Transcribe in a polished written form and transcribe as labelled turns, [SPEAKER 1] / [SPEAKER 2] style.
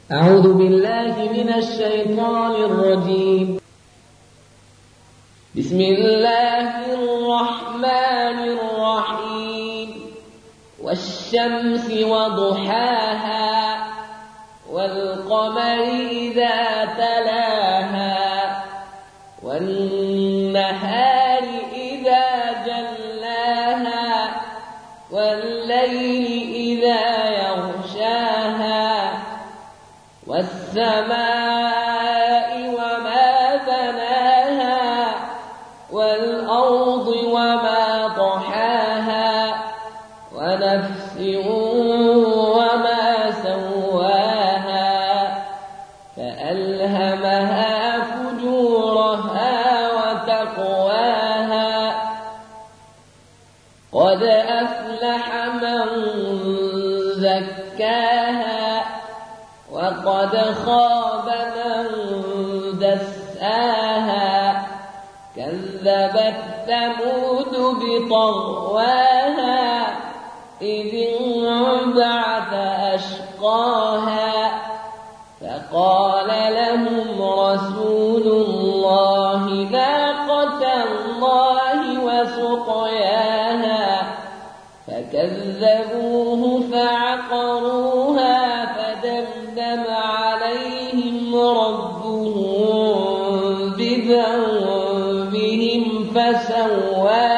[SPEAKER 1] أعوذ بالله من الشيطان الرجيم. بسم الله الرحمن الرحيم. والشمس وضحاها والقمر إذا تلاها والنهار إذا جلاها والليل إذا يغشاها والسماء وما بناها والأرض وما طحاها ونفس وما سواها فألهمها فجورها وتقواها قد أفلح من زكاها وقد خاب من دساها كذبت ثمود بطغواها إذ انبعث أشقاها فقال لهم رسول الله ناقة الله وسقياها فكذبوه فعقروها فدمدم عليهم ربهم بذنبهم فسواها